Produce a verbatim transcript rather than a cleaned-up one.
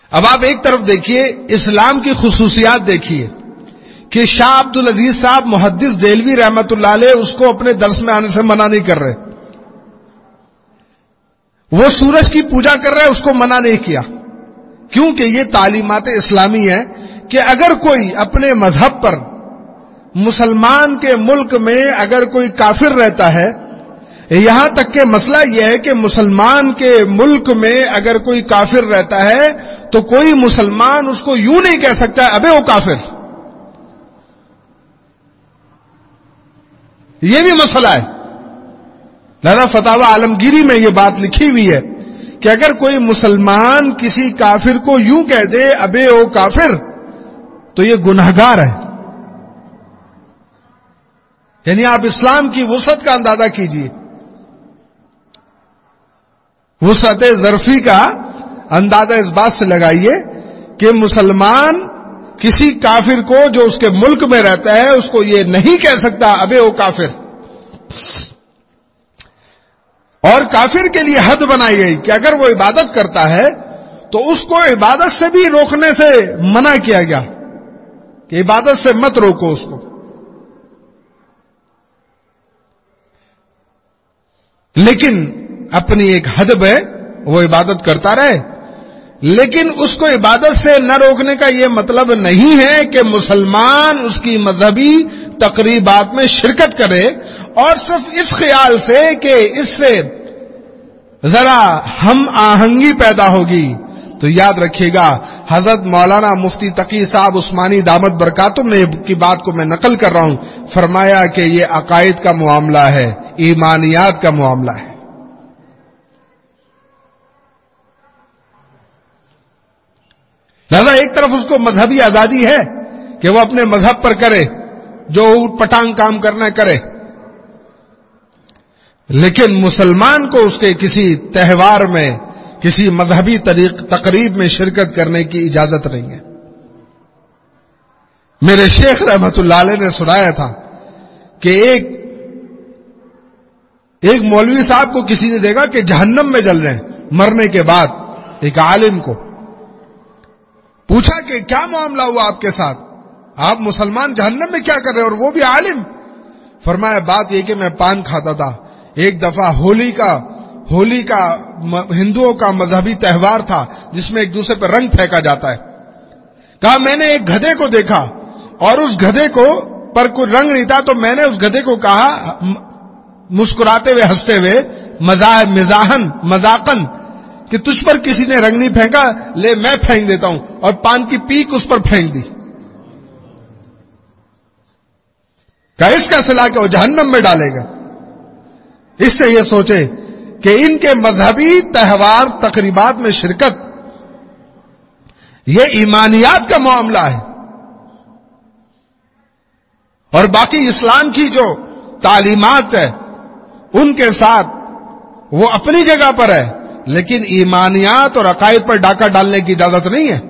اب آپ ایک طرف دیکھیے اسلام کی خصوصیات دیکھیے کہ شاہ عبد العزیز صاحب محدث دہلوی رحمت اللہ علیہ اس کو اپنے درس میں آنے سے منع نہیں کر رہے. وہ سورج کی پوجا کر رہے اس کو منع نہیں کیا، کیونکہ یہ تعلیمات اسلامی ہے کہ اگر کوئی اپنے مذہب پر مسلمان کے ملک میں اگر کوئی کافر رہتا ہے، یہاں تک کہ مسئلہ یہ ہے کہ مسلمان کے ملک میں اگر کوئی کافر رہتا ہے تو کوئی مسلمان اس کو یوں نہیں کہہ سکتا ہے ابے وہ کافر. یہ بھی مسئلہ ہے. لہذا فتاوی عالمگیری میں یہ بات لکھی ہوئی ہے کہ اگر کوئی مسلمان کسی کافر کو یوں کہہ دے ابے او کافر تو یہ گنہگار ہے. یعنی آپ اسلام کی وسعت کا اندازہ کیجئے، وسعت ظرفی کا اندازہ اس بات سے لگائیے کہ مسلمان کسی کافر کو جو اس کے ملک میں رہتا ہے اس کو یہ نہیں کہہ سکتا ابے او کافر. اور کافر کے لیے حد بنائی گئی کہ اگر وہ عبادت کرتا ہے تو اس کو عبادت سے بھی روکنے سے منع کیا گیا کہ عبادت سے مت روکو اس کو. لیکن اپنی ایک حد ہے، وہ عبادت کرتا رہے، لیکن اس کو عبادت سے نہ روکنے کا یہ مطلب نہیں ہے کہ مسلمان اس کی مذہبی تقریبات میں شرکت کرے اور صرف اس خیال سے کہ اس سے ذرا ہم آہنگی پیدا ہوگی. تو یاد رکھیے گا حضرت مولانا مفتی تقی صاحب عثمانی دامت برکاتہم نے کی بات کو میں نقل کر رہا ہوں، فرمایا کہ یہ عقائد کا معاملہ ہے، ایمانیات کا معاملہ ہے. لہذا ایک طرف اس کو مذہبی آزادی ہے کہ وہ اپنے مذہب پر کرے، جو اوٹ پٹانگ کام کرنا کرے، لیکن مسلمان کو اس کے کسی تہوار میں، کسی مذہبی تقریب میں شرکت کرنے کی اجازت نہیں ہے. میرے شیخ رحمت اللہ علیہ نے سنایا تھا کہ ایک ایک مولوی صاحب کو کسی نے دیکھا کہ جہنم میں جل رہے ہیں مرنے کے بعد. ایک عالم کو پوچھا کہ کیا معاملہ ہوا آپ کے ساتھ، آپ مسلمان جہنم میں کیا کر رہے ہیں، اور وہ بھی عالم. فرمایا بات یہ کہ میں پان کھاتا تھا، ایک دفعہ ہولی کا ہولی کا ہندوؤں کا مذہبی تہوار تھا جس میں ایک دوسرے پر رنگ پھینکا جاتا ہے. کہا میں نے ایک گدھے کو دیکھا اور اس گدھے کو پر کوئی رنگ نہیں تھا، تو میں نے اس گدھے کو کہا مسکراتے ہوئے ہنستے ہوئے مزاحن مذاقن کہ تجھ پر کسی نے رنگ نہیں پھینکا، لے میں پھینک دیتا ہوں، اور پان کی پیک اس پر پھینک دی. کہا اس کا صلہ کہ وہ جہنم میں ڈالے گا. اس سے یہ سوچے کہ ان کے مذہبی تہوار تقریبات میں شرکت یہ ایمانیات کا معاملہ ہے، اور باقی اسلام کی جو تعلیمات ہے ان کے ساتھ وہ اپنی جگہ پر ہے، لیکن ایمانیات اور عقائد پر ڈاکہ ڈالنے کی اجازت نہیں ہے.